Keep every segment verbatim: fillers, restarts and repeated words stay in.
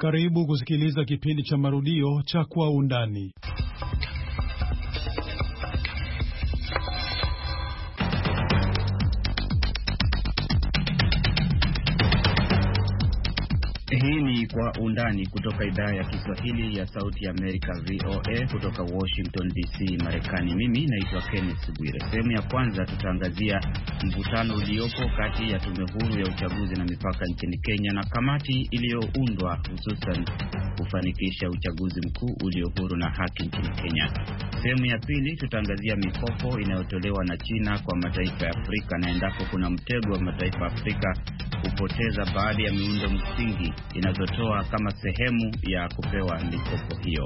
Karibu kusikiliza kipindi cha marudio cha Kwa Undani. Hii ni Kwa Undani kutoka idhaa ya Kiswahili ya Sauti ya Amerika V O A kutoka Washington D C Marekani. Mimi naitwa Kenneth Bwire. Sehemu ya kwanza tutaangazia mvutano uliopo kati ya tume huru ya uchaguzi na mipaka nchini Kenya na kamati iliyoundwa hususan kufanikisha uchaguzi mkuu ulio huru na haki nchini Kenya. Sehemu ya pili tutaangazia mikopo inayotolewa na China kwa mataifa ya Afrika na endapo kuna mtego wa mataifa ya Afrika kupoteza baadhi ya miundo msingi inazotoa kama sehemu ya kupewa mikopo hiyo.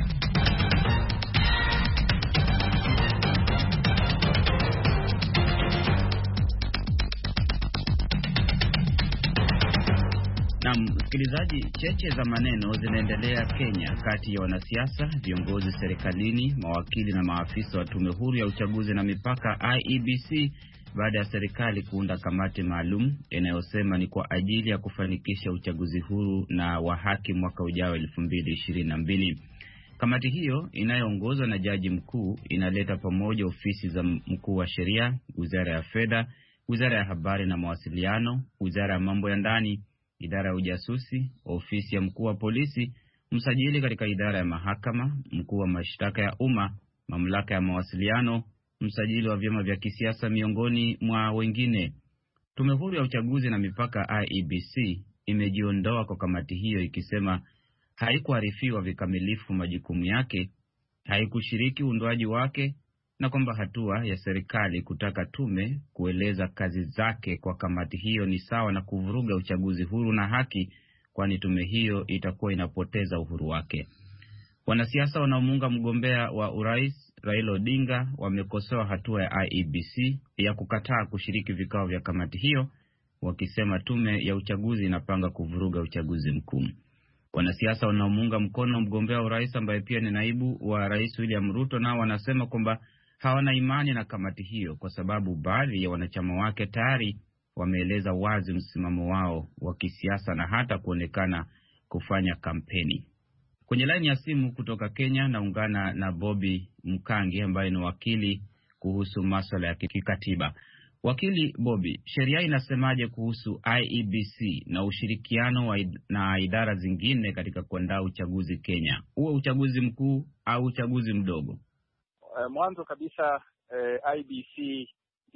Na msikilizaji, cheche za maneno zinaendelea Kenya kati ya wanasiasa, viongozi serikalini, mawakili na maafisa wa tume huru ya uchaguzi na mipaka I E B C baada ya serikali kuunda kamati maalum inayosema ni kwa ajili ya kufanikisha uchaguzi huru na wa haki mwaka ujao elfu mbili ishirini na mbili. Kamati hiyo inayoongozwa na jaji mkuu inaleta pamoja ofisi za mkuu wa sheria, wizara ya fedha, wizara ya habari na mawasiliano, wizara ya mambo ya ndani, idara ya ujasusi, ofisi ya mkuu wa polisi, msajili katika idara ya mahakama, mkuu wa mashtaka ya umma, mamlaka ya mawasiliano, msajili wa vyama vya kisiasa miongoni mwa wengine. Tume huru ya uchaguzi na mipaka I E B C imejiondoa kwa kamati hiyo ikisema haikuarifiwa vikamilifu majukumu yake, haikushiriki uundwaji wake na kwamba hatua ya serikali kutaka tume kueleza kazi zake kwa kamati hiyo ni sawa na kuvuruga uchaguzi huru na haki, kwani tume hiyo itakuwa inapoteza uhuru wake. Wanasiasa wanaomuunga mgombea wa urais Raila Odinga wamekosoa hatua ya I E B C ya kukataa kushiriki vikao vya kamati hiyo, wakisema tume ya uchaguzi inapanga kuvuruga uchaguzi mkuu. Wanasiasa wanaomuunga mkono mgombea wa urais ambaye pia ni naibu wa Rais William Ruto nao wanasema kwamba hawana imani na kamati hiyo kwa sababu baadhi ya wanachama wake tayari wameeleza wazi msimamo wao wa kisiasa na hata kuonekana kufanya kampeni. Kwenye laini ya simu kutoka Kenya naungana na Bobby Mkangi ambaye ni wakili kuhusu masuala ya kikatiba. Wakili Bobby, sheria inasemaje kuhusu I E B C na ushirikiano wa id- na idara zingine katika kuandaa uchaguzi Kenya, uwe uchaguzi mkuu au uchaguzi mdogo? Uh, mwanzo kabisa uh, I E B C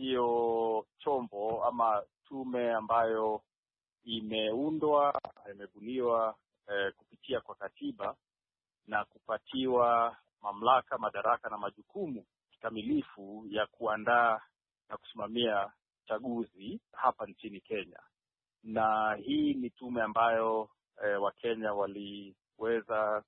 ndiyo chombo ama tume ambayo imeundwa, imebuniwa uh, kupitia kwa katiba na kupatiwa mamlaka, madaraka na majukumu kikamilifu ya kuandaa na kusimamia chaguzi hapa nchini Kenya. Na hii ni tume ambayo eh, Wakenya waliweza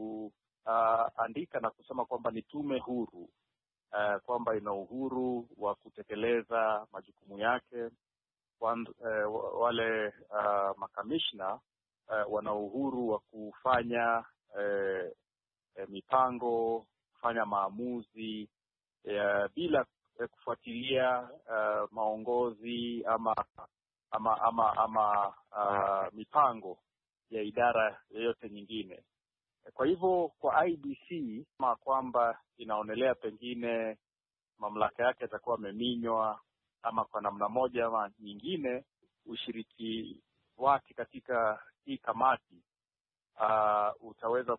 kuandika uh, na kusema kwamba ni tume huru, uh, kwamba ina uhuru wa kutekeleza majukumu yake. Wand, uh, wale uh, makamishna uh, wana uhuru wa kufanya uh, uh, mipango, kufanya maamuzi uh, bila kufuatilia uh, maongozi ama ama ama, ama uh, mipango ya idara yoyote nyingine. Kwa hivyo kwa I E B C kama kwamba inaonelea pengine mamlaka yake yatakuwa yameminywa ama kwa namna moja ama nyingine, ushiriki wake katika hii kamati uh, utaweza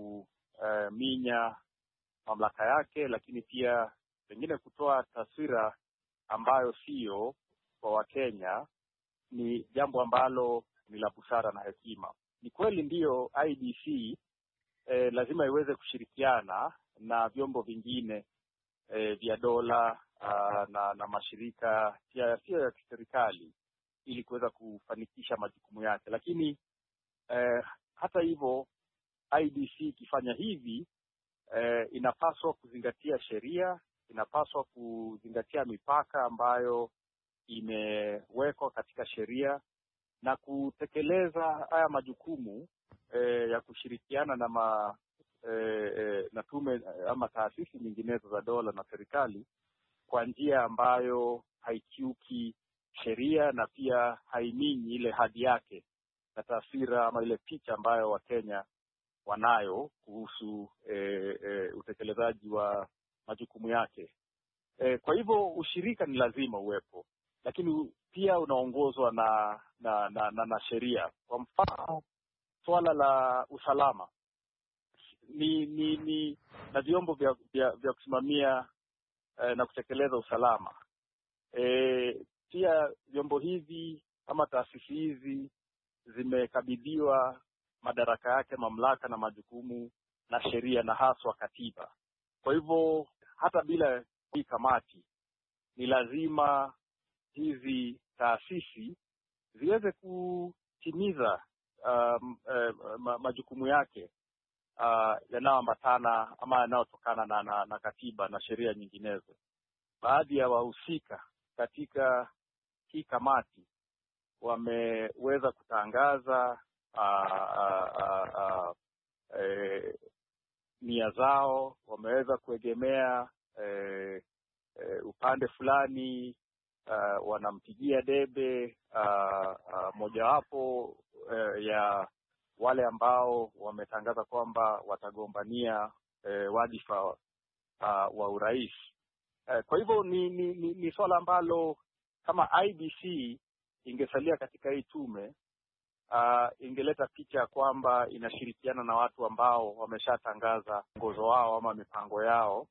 kuminya uh, mamlaka yake, lakini pia pengine kutoa taswira ambayo sio kwa Wakenya, ni jambo ambalo ni la busara na hekima. Ni kweli ndiyo I E B C eh, lazima iweze kushirikiana na vyombo vingine eh, vya dola uh, na, na mashirika sio ya kiserikali ili kuweza kufanikisha majukumu yake. Lakini eh, hata hivyo I E B C ikifanya hivi eh, inapaswa kuzingatia sheria, inapaswa kuzingatia mipaka ambayo imewekwa katika sheria na kutekeleza haya majukumu eh, ya kushirikiana na ma, eh, eh, na tume ama taasisi nyinginezo za dola na serikali kwa njia ambayo haikiuki sheria na pia haiminyi ile hadhi yake na taswira ama ile picha ambayo Wakenya wanayo kuhusu e, e, utekelezaji wa majukumu yake. E, kwa hivyo ushirika ni lazima uwepo, lakini pia unaongozwa na na na, na, na sheria. Kwa mfano, swala la usalama ni ni, ni na vyombo vya, vya, vya kusimamia e, na kutekeleza usalama. E, pia vyombo hivi ama taasisi hizi zimekabidhiwa madaraka yake, mamlaka na majukumu na sheria na haswa katiba. Kwa hivyo hata bila hii kamati ni lazima hizi taasisi ziweze kutimiza um, uh, majukumu yake uh, yanayoambatana ama yanayotokana na, na, na katiba na sheria nyinginezo. Baadhi ya wahusika katika hii kamati wameweza kutangaza uh, uh, uh, uh, eh, nia zao, wameweza kuegemea eh, eh, upande fulani, uh, wanampigia debe uh, uh, mojawapo eh, ya wale ambao wametangaza kwamba watagombania eh, wadhifa uh, wa urais. Eh, kwa hivyo ni, ni, ni, ni swala ambalo kama I B C ingesalia katika hii tume, uh, ingeleta picha ya kwamba inashirikiana na watu ambao wameshatangaza mwongozo wao ama mipango yao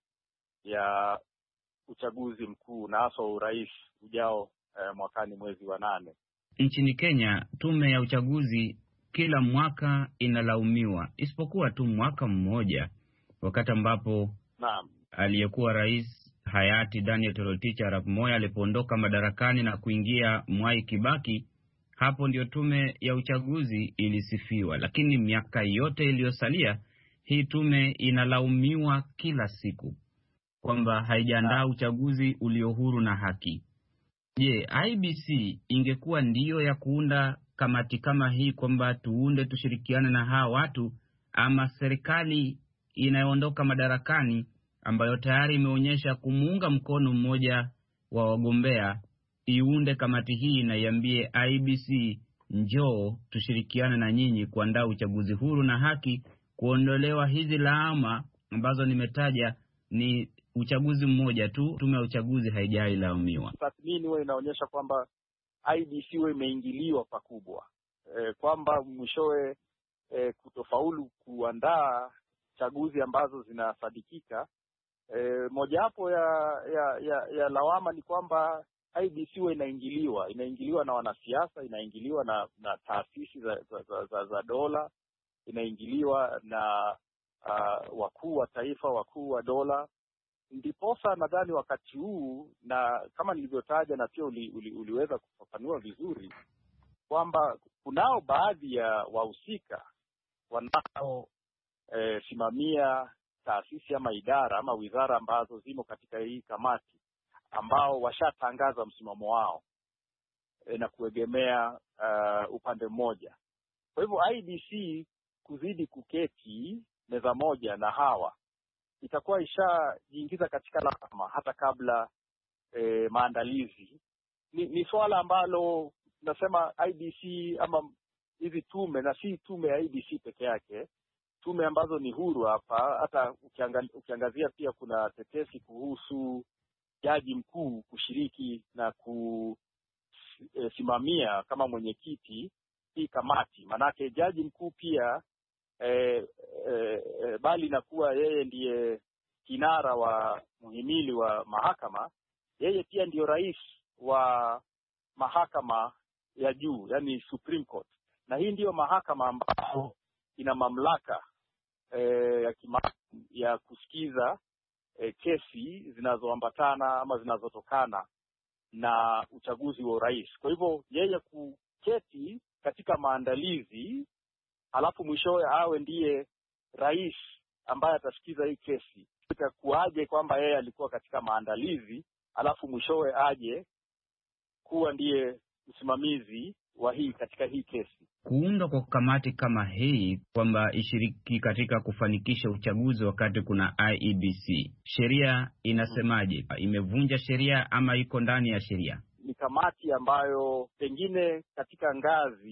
ya uchaguzi mkuu na hasa urais ujao eh, mwakani mwezi wa nane. Nchini Kenya, tume ya uchaguzi kila mwaka inalaumiwa, isipokuwa tu mwaka mmoja wakati ambapo naam, aliyekuwa rais hayati Daniel Toroitich arap Moi alipoondoka madarakani na kuingia Mwai Kibaki. Hapo ndio tume ya uchaguzi ilisifiwa, lakini miaka yote iliyosalia hii tume inalaumiwa kila siku kwamba haijaandaa uchaguzi ulio huru na haki. Je, I B C ingekuwa ndiyo ya kuunda kamati kama hii kwamba tuunde tushirikiane na hawa watu, ama serikali inayoondoka madarakani ambayo tayari imeonyesha kumuunga mkono mmoja wa wagombea iunde kamati hii na iambie I B C njoo tushirikiane na nyinyi kuandaa uchaguzi huru na haki, kuondolewa hizi laama ambazo nimetaja? Ni uchaguzi mmoja tu, tume ya uchaguzi haijai laumiwa. Tathmini huwa inaonyesha kwamba I B C huwa imeingiliwa pakubwa, e, kwamba mwishowe e, kutofaulu kuandaa chaguzi ambazo zinasadikika. E, mojawapo ya, ya ya ya lawama ni kwamba I B C huwa inaingiliwa inaingiliwa na wanasiasa, inaingiliwa na na taasisi za za, za, za, za dola, inaingiliwa na uh, wakuu wa taifa, wakuu wa dola. Ndiposa nadhani wakati huu, na kama nilivyotaja na pia uli, uli, uliweza kufafanua vizuri, kwamba kunao baadhi ya wahusika wanao e, simamia taasisi ama idara ama wizara ambazo zimo katika hii kamati, ambao washatangaza msimamo wao e, na kuegemea uh, upande mmoja. Kwa hivyo I B C kuzidi kuketi meza moja na hawa itakuwa ishajiingiza katika lawama hata kabla e, maandalizi. Ni, ni swala ambalo nasema I B C ama hizi tume, na si tume ya I B C peke yake, tume ambazo ni huru hapa. Hata ukiangalia, ukiangazia pia kuna tetesi kuhusu jaji mkuu kushiriki na kusimamia kama mwenyekiti hii kamati. Manake jaji mkuu pia e, e, e, bali na kuwa yeye ndiye kinara wa muhimili wa mahakama, yeye pia ndiyo rais wa mahakama ya juu, yani Supreme Court, na hii ndiyo mahakama ambayo ina mamlaka e, ya kima, ya kusikiza e, kesi zinazoambatana ama zinazotokana na uchaguzi wa urais. Kwa hivyo yeye kuketi katika maandalizi, alafu mwishowe awe ndiye rais ambaye atasikiza hii kesi, itakuaje kwamba yeye alikuwa katika maandalizi alafu mwishowe aje kuwa ndiye msimamizi wa hii katika hii kesi? Kuundwa kwa kamati kama hii kwamba ishiriki katika kufanikisha uchaguzi wakati kuna I E B C, sheria inasemaje? Imevunja sheria ama iko ndani ya sheria? Ni kamati ambayo pengine katika ngazi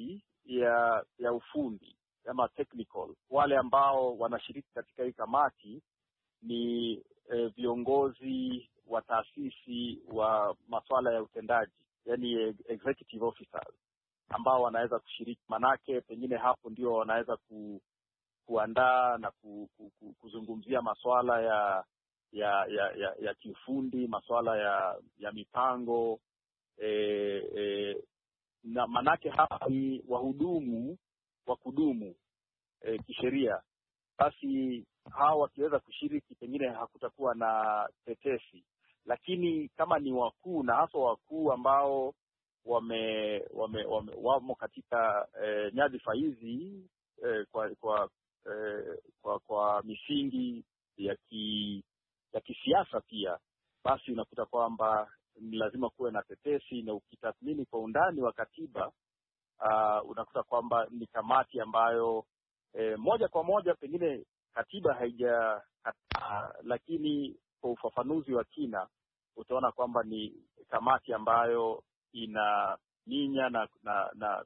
ya ya ufundi ama technical, wale ambao wanashiriki katika hii kamati ni eh, viongozi wa taasisi wa masuala ya utendaji, yani executive officers ambao wanaweza kushiriki. Manake pengine hapo ndio wanaweza ku, kuandaa na ku, ku, ku, kuzungumzia masuala ya ya ya ya, ya kiufundi, masuala ya ya mipango e, e, na manake hapa ni wahudumu wa kudumu e, kisheria. Basi hawa wakiweza kushiriki pengine hakutakuwa na tetesi, lakini kama ni wakuu na hasa wakuu ambao wame, wame, wame wamo katika e, nyadhifa hizi e, kwa kwa, e, kwa kwa misingi ya ki, ya kisiasa pia, basi unakuta kwamba ni lazima kuwe na tetesi. Na ukitathmini kwa undani wa katiba uh, unakuta kwamba ni kamati ambayo e, moja kwa moja pengine katiba haija uh, lakini kwa ufafanuzi wa kina utaona kwamba ni kamati ambayo ina ninya na na, na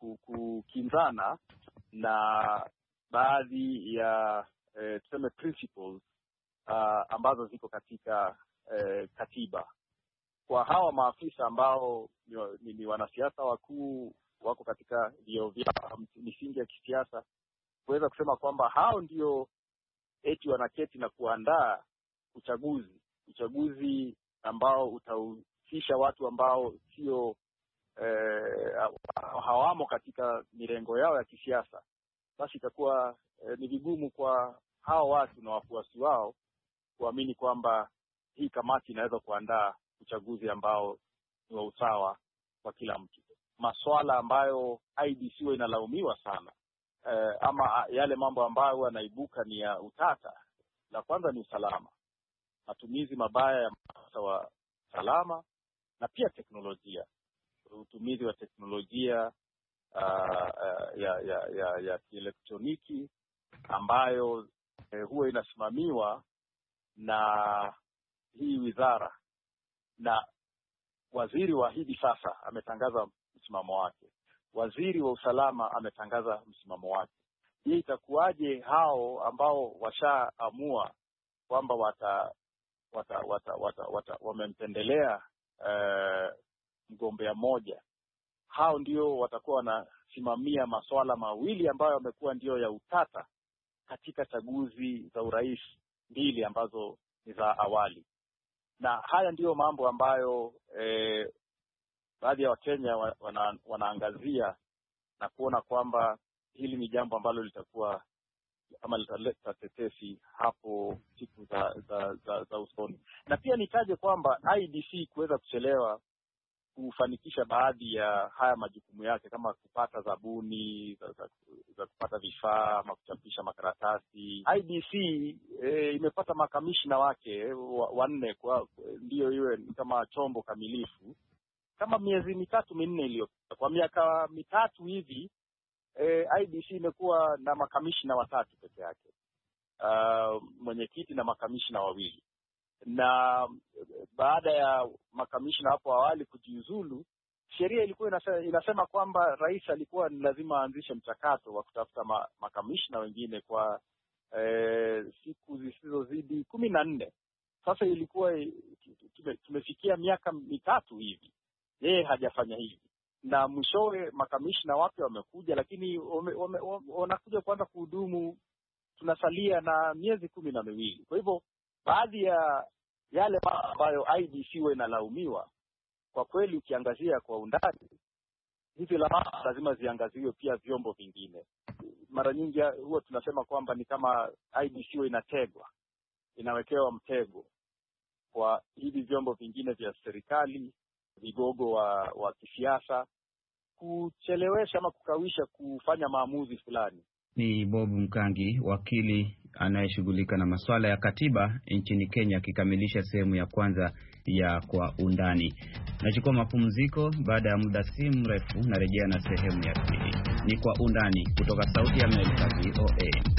kukinzana na baadhi ya e, tuseme principles uh, ambazo ziko katika e, katiba. Kwa hawa maafisa ambao ni, ni, ni wanasiasa wakuu wako katika vio vya misingi ya kisiasa, kuweza kusema kwamba hao ndio eti wanaketi na kuandaa uchaguzi uchaguzi ambao utahusisha watu ambao sio eh, hawamo katika mirengo yao ya kisiasa, basi itakuwa eh, ni vigumu kwa hao watu na wafuasi wao kuamini kwamba hii kamati inaweza kuandaa uchaguzi ambao ni wa usawa kwa kila mtu. Masuala ambayo I B C inalaumiwa sana eh, ama yale mambo ambayo yanaibuka ni ya utata. La kwanza ni usalama, matumizi mabaya ya maafisa wa usalama, na pia teknolojia, utumizi wa teknolojia uh, uh, ya ya ya, ya kielektroniki ambayo eh, huwa inasimamiwa na hii wizara, na waziri wa hivi sasa ametangaza msimamo wake, waziri wa usalama ametangaza msimamo wake. Je, itakuwaje hao ambao washaamua kwamba wata wata wata wata, wata wamempendelea uh, mgombea moja, hao ndio watakuwa wanasimamia masuala mawili ambayo yamekuwa ndio ya utata katika chaguzi za urais mbili ambazo ni za awali? Na haya ndiyo mambo ambayo eh, baadhi ya Wakenya wana, wanaangazia na kuona kwamba hili ni jambo ambalo litakuwa ama litaleta tetesi hapo siku za za, za, za usoni. Na pia nitaje kwamba I B C kuweza kuchelewa kufanikisha baadhi ya haya majukumu yake, kama kupata zabuni za, za, za kupata vifaa ama kuchapisha makaratasi. I B C e, imepata makamishna wake wanne wa kwa ndio iwe kama chombo kamilifu kama miezi mitatu minne iliyopita. Kwa miaka mitatu hivi e, I B C imekuwa na makamishna watatu peke yake, uh, mwenyekiti na makamishna wawili. Na baada ya makamishna hapo awali kujiuzulu, sheria ilikuwa inasema, inasema kwamba rais alikuwa ni lazima aanzishe mchakato wa kutafuta ma, makamishna wengine kwa e, siku zisizozidi kumi na nne. Sasa ilikuwa tume, tumefikia miaka mitatu hivi, yeye hajafanya hivi, na mwishowe makamishna wapya wamekuja, lakini wanakuja kuanza kuhudumu, tunasalia na miezi kumi na miwili. Kwa hivyo baadhi ya yale ambayo I B C inalaumiwa, kwa kweli ukiangazia kwa undani, hizi la lazima ziangaziwe pia vyombo vingine. Mara nyingi huwa tunasema kwamba ni kama I B C inategwa, inawekewa mtego kwa hivi vyombo vingine vya serikali, vigogo wa, wa kisiasa, kuchelewesha ama kukawisha kufanya maamuzi fulani. Ni Bob Mkangi, wakili anayeshughulika na masuala ya katiba nchini Kenya, akikamilisha sehemu ya kwanza ya Kwa Undani. Nachukua mapumziko, baada ya muda si mrefu narejea na sehemu ya pili. Ni Kwa Undani kutoka Sauti ya Amerika V O A.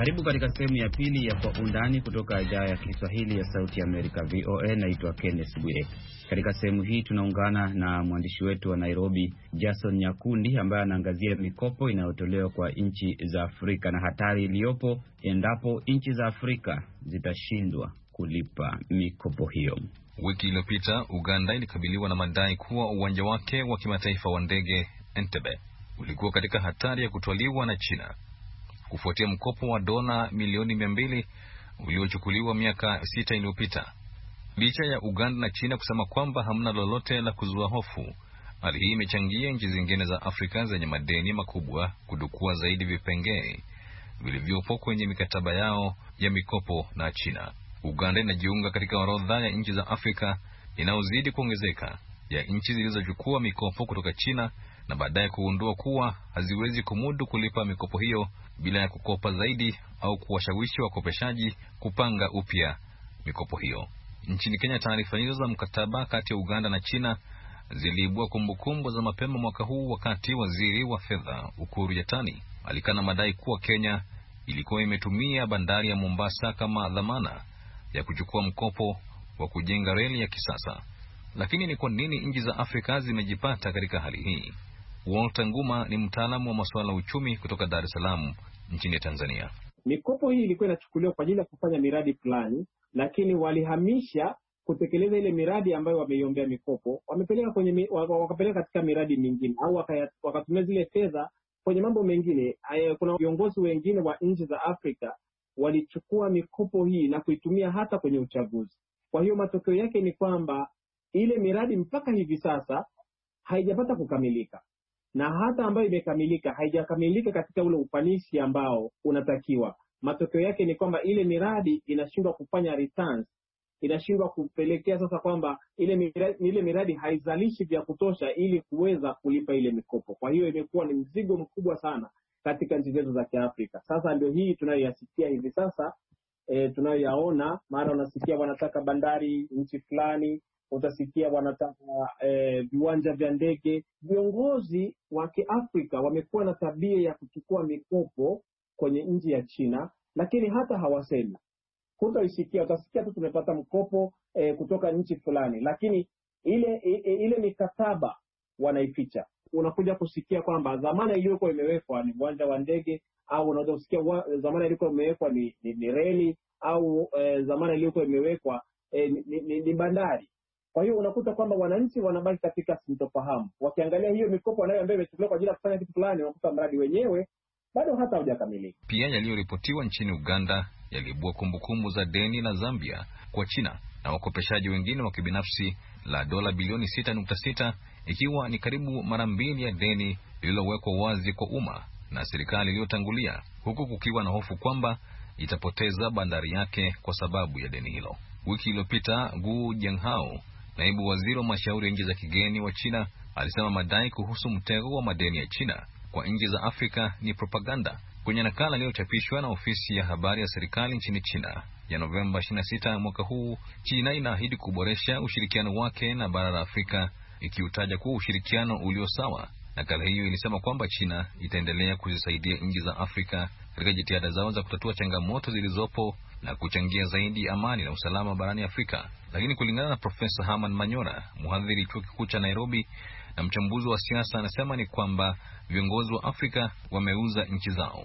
Karibu katika sehemu ya pili ya Kwa Undani kutoka idhaa ya Kiswahili ya Sauti ya Amerika V O A. Naitwa Kenneth Bwire. Katika sehemu hii tunaungana na mwandishi wetu wa Nairobi Jason Nyakundi ambaye anaangazia mikopo inayotolewa kwa nchi za Afrika na hatari iliyopo endapo nchi za Afrika zitashindwa kulipa mikopo hiyo. Wiki iliyopita Uganda ilikabiliwa na madai kuwa uwanja wake wa kimataifa wa ndege Entebbe ulikuwa katika hatari ya kutwaliwa na China kufuatia mkopo wa dola milioni mia mbili uliochukuliwa miaka sita iliyopita. Licha ya Uganda na China kusema kwamba hamna lolote la kuzua hofu, hali hii imechangia nchi zingine za Afrika zenye madeni makubwa kudukua zaidi vipengee vilivyopo kwenye mikataba yao ya mikopo na China. Uganda inajiunga katika orodha ya nchi za Afrika inayozidi kuongezeka ya nchi zilizochukua mikopo kutoka China na baadaye kuundua kuwa haziwezi kumudu kulipa mikopo hiyo bila ya kukopa zaidi au kuwashawishi wakopeshaji kupanga upya mikopo hiyo. Nchini Kenya, taarifa hizo za mkataba kati ya Uganda na China ziliibua kumbukumbu za mapema mwaka huu, wakati waziri wa fedha Ukur Yatani alikana madai kuwa Kenya ilikuwa imetumia bandari ya Mombasa kama dhamana ya kuchukua mkopo wa kujenga reli ya kisasa. Lakini ni kwa nini nchi za Afrika zimejipata katika hali hii? Walter Nguma ni mtaalamu wa masuala ya uchumi kutoka Dar es Salaam nchini Tanzania. Mikopo hii ilikuwa inachukuliwa kwa ajili ya kufanya miradi fulani, lakini walihamisha kutekeleza ile miradi ambayo wameiombea mikopo, wamepeleka kwenye wakapeleka katika miradi mingine au wakatumia zile fedha kwenye mambo mengine. Kuna viongozi wengine wa nchi za Afrika walichukua mikopo hii na kuitumia hata kwenye uchaguzi. Kwa hiyo matokeo yake ni kwamba ile miradi mpaka hivi sasa haijapata kukamilika, na hata ambayo imekamilika haijakamilika katika ule ufanisi ambao unatakiwa. Matokeo yake ni kwamba ile miradi inashindwa kufanya returns, inashindwa kupelekea sasa kwamba ile miradi, ile miradi haizalishi vya kutosha ili kuweza kulipa ile mikopo. Kwa hiyo imekuwa ni mzigo mkubwa sana katika nchi zetu za Kiafrika. Sasa ndio hii tunayoyasikia hivi sasa, e, tunayoyaona. Mara unasikia wanataka bandari nchi fulani, utasikia wanataka e, viwanja vya ndege. Viongozi wa Kiafrika wamekuwa na tabia ya kuchukua mikopo kwenye nchi ya China, lakini hata hawasemi. Hutaisikia, utasikia tu tumepata mkopo e, kutoka nchi fulani, lakini ile e, ile mikataba wanaificha. Unakuja kusikia kwamba dhamana iliyokuwa imewekwa ni uwanja wa ndege, au unaweza kusikia dhamana iliyokuwa imewekwa ni, ni, ni reli, au e, dhamana iliyokuwa imewekwa e, ni, ni, ni bandari. Kwa hiyo unakuta kwamba wananchi wanabaki katika sintofahamu. Wakiangalia hiyo mikopo nayo ambayo imechukuliwa kwa ajili ya kufanya kitu fulani, unakuta mradi wenyewe bado hata hujakamilika. Pia yaliyoripotiwa nchini Uganda yaliibua kumbukumbu za deni la Zambia kwa China na wakopeshaji wengine wa kibinafsi la dola bilioni sita nukta sita, ikiwa ni karibu mara mbili ya deni lililowekwa wazi kwa umma na serikali iliyotangulia, huku kukiwa na hofu kwamba itapoteza bandari yake kwa sababu ya deni hilo. Wiki iliyopita Gu Jianghao, naibu waziri wa mashauri ya nchi za kigeni wa China, alisema madai kuhusu mtego wa madeni ya China kwa nchi za Afrika ni propaganda. Kwenye nakala iliyochapishwa na ofisi ya habari ya serikali nchini China ya Novemba ishirini na sita mwaka huu, China inaahidi kuboresha ushirikiano wake na bara la Afrika, ikiutaja kuwa ushirikiano ulio sawa. Nakala hiyo ilisema kwamba China itaendelea kuzisaidia nchi za Afrika katika jitihada zao za kutatua changamoto zilizopo na kuchangia zaidi amani na usalama barani Afrika. Lakini kulingana na Profesa Herman Manyora, mhadhiri chuo kikuu cha Nairobi na mchambuzi wa siasa, anasema ni kwamba viongozi wa Afrika wameuza nchi zao.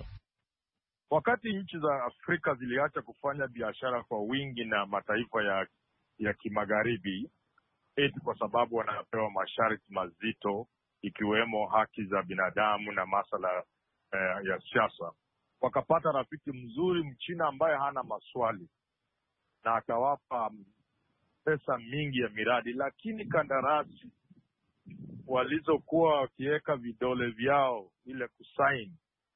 Wakati nchi za Afrika ziliacha kufanya biashara kwa wingi na mataifa ya ya kimagharibi, eti kwa sababu wanapewa masharti mazito, ikiwemo haki za binadamu na masuala eh, ya siasa, wakapata rafiki mzuri Mchina ambaye hana maswali, na akawapa pesa mingi ya miradi, lakini kandarasi walizokuwa wakiweka vidole vyao ile kusaini,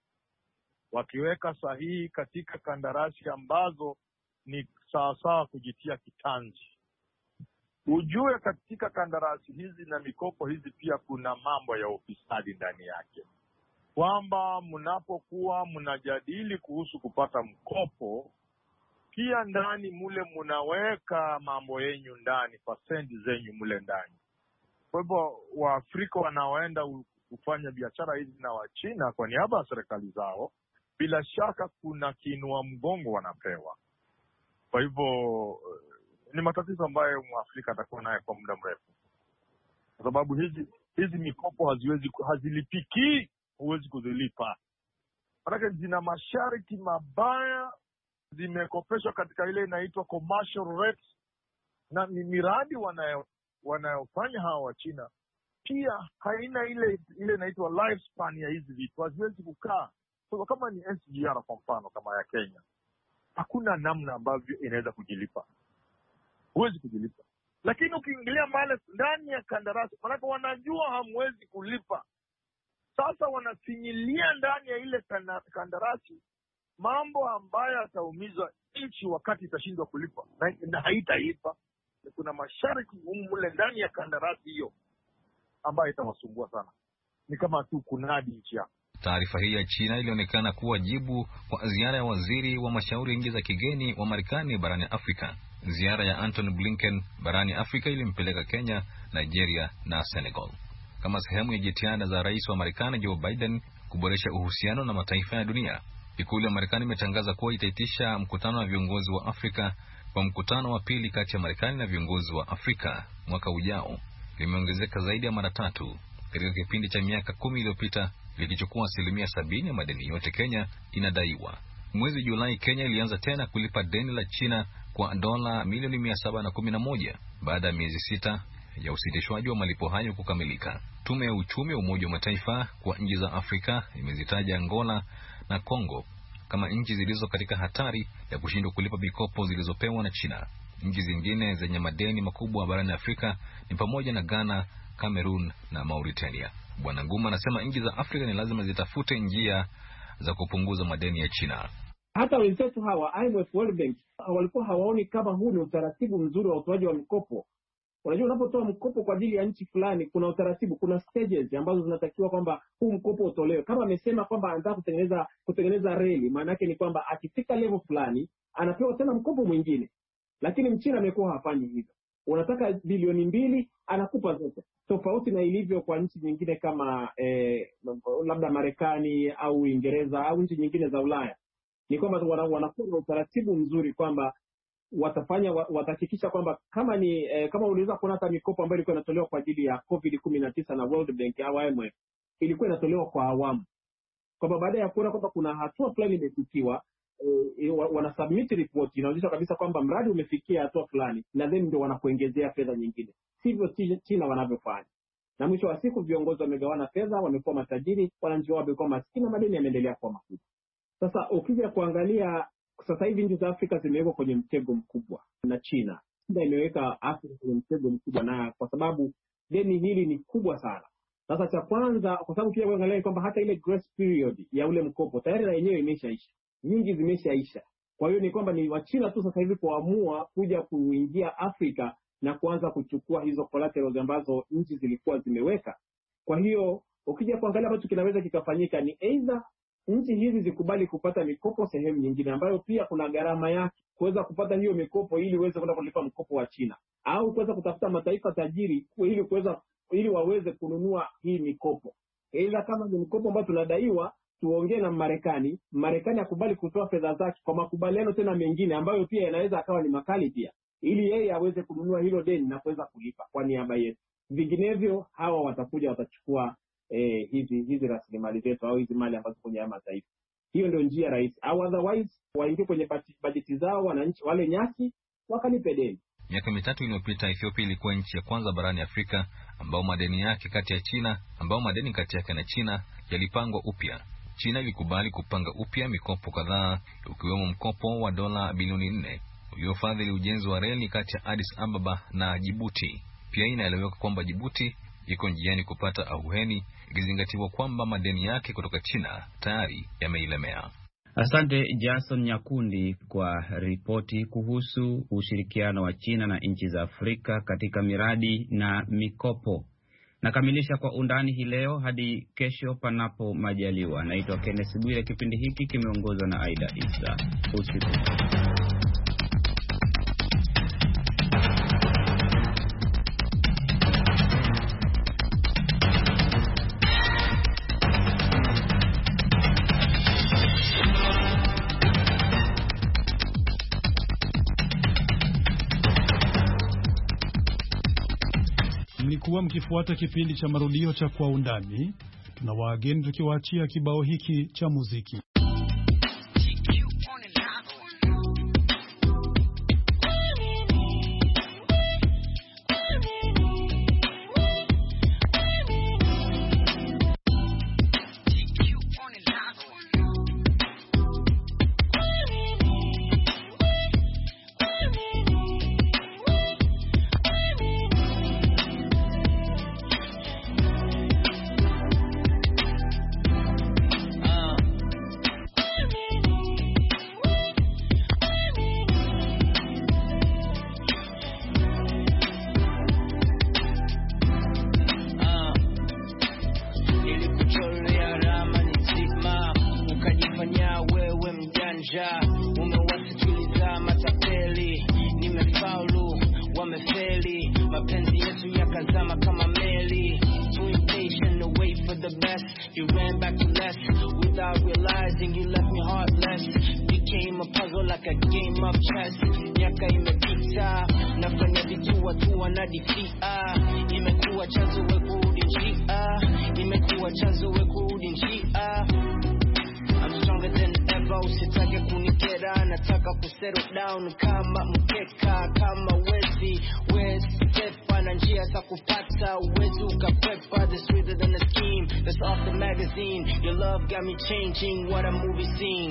wakiweka sahihi katika kandarasi ambazo ni sawasawa kujitia kitanzi. Ujue katika kandarasi hizi na mikopo hizi pia kuna mambo ya ufisadi ndani yake, kwamba mnapokuwa mnajadili kuhusu kupata mkopo, pia ndani mule mnaweka mambo yenyu ndani, pasenti zenyu mule ndani. Kwa hivyo Waafrika wanaoenda kufanya biashara hizi na Wachina kwa niaba ya serikali zao, bila shaka kuna kiinua mgongo wanapewa. Kwa hivyo ni matatizo ambayo Mwafrika atakuwa naye kwa muda mrefu, kwa sababu hizi hizi mikopo haziwezi hazilipiki, huwezi kuzilipa. Maana zina masharti mabaya, zimekopeshwa katika ile inaitwa commercial rates, na miradi wanayo wanayofanya hawa wa China pia haina ile ile inaitwa lifespan ya hizi vitu, haziwezi kukaa. So kama ni S G R kwa mfano kama ya Kenya, hakuna namna ambavyo inaweza kujilipa, huwezi kujilipa. Lakini ukiingilia mali ndani ya kandarasi, maana wanajua hamwezi kulipa, sasa wanafinyilia ndani ya ile kandarasi mambo ambayo yataumiza nchi wakati itashindwa kulipa na, na haitaipa. Kuna masharti mule ndani ya kandarasi hiyo ambayo itawasumbua sana, ni kama tu kunadi nchi yako. Taarifa hii ya China ilionekana kuwa jibu kwa ziara ya waziri wa mashauri ya nchi za kigeni wa Marekani barani Afrika. Ziara ya Antony Blinken barani Afrika ilimpeleka Kenya, Nigeria na Senegal kama sehemu ya jitihada za rais wa Marekani Joe Biden kuboresha uhusiano na mataifa ya dunia. Ikulu ya Marekani imetangaza kuwa itaitisha mkutano wa viongozi wa Afrika kwa mkutano wa pili kati ya Marekani na viongozi wa Afrika mwaka ujao. Limeongezeka zaidi ya mara tatu katika kipindi cha miaka kumi iliyopita, likichukua asilimia sabini ya madeni yote Kenya inadaiwa. Mwezi Julai Kenya ilianza tena kulipa deni la China kwa dola milioni mia saba na kumi na moja baada ya miezi sita ya usitishwaji wa malipo hayo kukamilika. Tume ya uchumi wa Umoja wa Mataifa kwa nchi za Afrika imezitaja Angola na Kongo kama nchi zilizo katika hatari ya kushindwa kulipa mikopo zilizopewa na China. Nchi zingine zenye madeni makubwa barani Afrika ni pamoja na Ghana, Cameroon na Mauritania. Bwana Nguma anasema nchi za Afrika ni lazima zitafute njia za kupunguza madeni ya China. Hata wenzetu hawa I M F, World Bank walikuwa hawaoni kama huu ni utaratibu mzuri wa utoaji wa mikopo. Unajua, unapotoa mkopo kwa ajili ya nchi fulani, kuna utaratibu, kuna stages ambazo zinatakiwa kwamba huu mkopo utolewe. Kama amesema kwamba anataka kutengeneza kutengeneza reli, maana yake ni kwamba akifika level fulani anapewa tena mkopo mwingine. Lakini Mchina amekuwa hafanyi hivyo. Unataka bilioni mbili, anakupa zote. Tofauti na ilivyo kwa nchi nyingine kama eh, labda Marekani au Uingereza au nchi nyingine za Ulaya. Ni kwamba wanakuwa na utaratibu mzuri kwamba watafanya watahakikisha kwamba kama ni eh, kama uliweza kuona hata mikopo ambayo ilikuwa inatolewa kwa ajili ya COVID kumi na tisa na World Bank au I M F ilikuwa inatolewa kwa awamu, kwamba baada ya kuona kwamba kuna hatua fulani imefikiwa, eh, wana submit report inaonyesha kabisa kwamba mradi umefikia hatua fulani, na then ndio wanakuongezea fedha nyingine. Sivyo China wanavyofanya, na mwisho wa siku viongozi wamegawana fedha, wamekuwa matajiri, wananchi wao wamekuwa maskini na madeni yameendelea kuwa makubwa. Sasa ukija kuangalia sasa hivi nchi za Afrika zimewekwa kwenye mtego mkubwa na China. China imeweka Afrika kwenye mtego mkubwa, na kwa sababu deni hili ni kubwa sana. Sasa cha kwanza, kwa sababu pia uangalie kwamba hata ile grace period ya ule mkopo tayari na yenyewe imeshaisha. Nyingi zimeshaisha. Kwa hiyo ni kwamba ni wa China tu sasa hivi kuamua kuja kuingia Afrika na kuanza kuchukua hizo collaterals ambazo nchi zilikuwa zimeweka. Kwa hiyo ukija kuangalia ambacho kinaweza kikafanyika ni either nchi hizi zikubali kupata mikopo sehemu nyingine ambayo pia kuna gharama yake kuweza kupata hiyo mikopo ili uweze kwenda kulipa mkopo wa China, au kuweza kutafuta mataifa tajiri ili kuweza ili waweze kununua hii mikopo. Ila kama ni mkopo ambao tunadaiwa, tuongee na Marekani, Marekani akubali kutoa fedha zake kwa makubaliano tena mengine ambayo pia yanaweza akawa ni makali pia, ili yeye aweze kununua hilo deni na kuweza kulipa kwa niaba yetu. Vinginevyo hawa watakuja watachukua Eh, hizi hizi rasilimali zetu au hizi mali ambazo kwenye haya mataifa. Hiyo ndio njia rahisi, au otherwise waingie kwenye bajeti zao wananchi wale nyasi wakalipe deni. Miaka mitatu iliyopita Ethiopia ilikuwa nchi ya kwanza barani Afrika ambao madeni yake kati ya China ambao madeni kati yake na China yalipangwa upya. China ilikubali kupanga upya mikopo kadhaa, ukiwemo mkopo wa dola bilioni nne uliofadhili ujenzi wa reli kati ya Addis Ababa na Djibouti. Pia inaeleweka kwamba Djibouti iko njiani kupata ahueni, ikizingatiwa kwamba madeni yake kutoka China tayari yameilemea. Asante Jason Nyakundi kwa ripoti kuhusu ushirikiano wa China na nchi za Afrika katika miradi na mikopo. Nakamilisha kwa undani hii leo hadi kesho panapo majaliwa. Naitwa Kenneth Bwire, kipindi hiki kimeongozwa na Aida Isa. Usiku. Mlikuwa mkifuata kipindi cha marudio cha Kwa Undani. Tunawaageni tukiwaachia kibao hiki cha muziki. Umewasikiliza matapeli, nimefaulu, wamefeli, mapenzi yetu yakazama kama meli. Too impatient to wait for the best, you ran back to less, without realizing you left me heartless. Became a puzzle like a game of chess. Miaka imepita, nafanya vitu watu wanadifia. Imekuwa chanzo we kurudi njia, imekuwa chanzo we kurudi njia. I'm stronger than ever, usitake kunikera, nataka kusettle down kama mkeka, kama wezi, wezi stepa na njia za kupata, uwezi ukakwepa, the sweeter than a scheme, that's off the magazine, your love got me changing what a movie scene.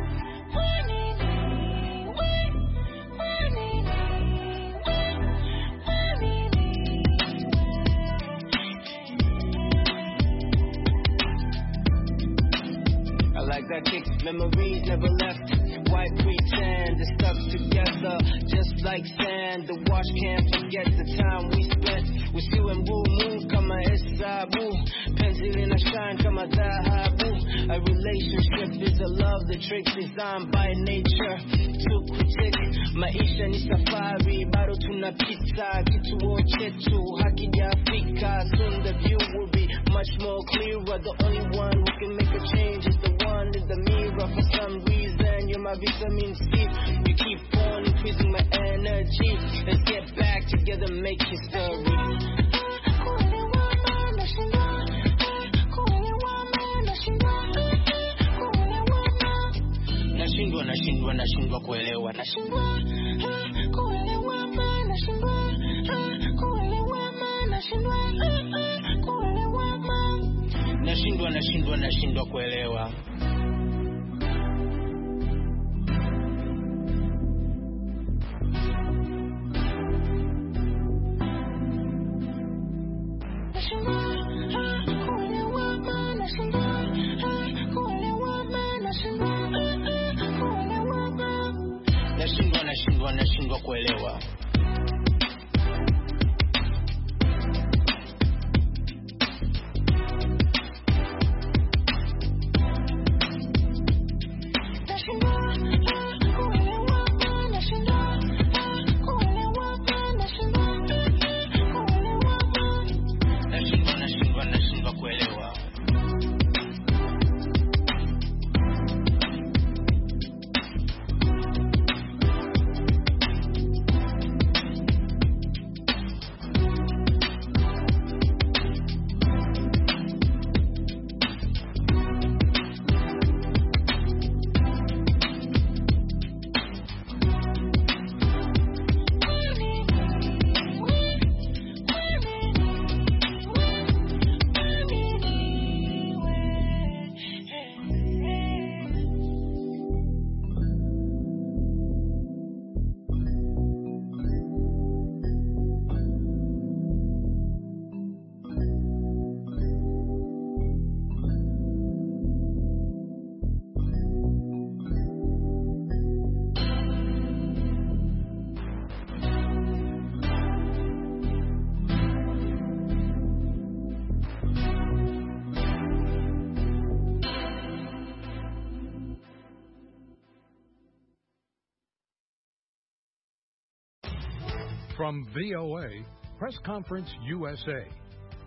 That kick, memories never left. Why pretend they're stuck together just like sand? The wash can't forget the time we spent. We still in woo move kama hesabu, pencil in a shine kama dhahabu. A relationship is a love, the trick designed by nature to critique. Maisha ni safari, bado tunapita, kituo chetu hakijafika. Soon the view will be much more clearer. The only one who can make a change is the one in the mirror. For some reason, you're my vitamin C. You keep on increasing my energy. Let's get back together, make history. Nashindwa, nashindwa, nashindwa kuelewa, nashindwa kuelewa, nashindwa kuelewa, nashindwa kuelewa, nashindwa, nashindwa, nashindwa kuelewa. Nashindwa, nashindwa, nashindwa kuelewa. From V O A, Press Conference U S A.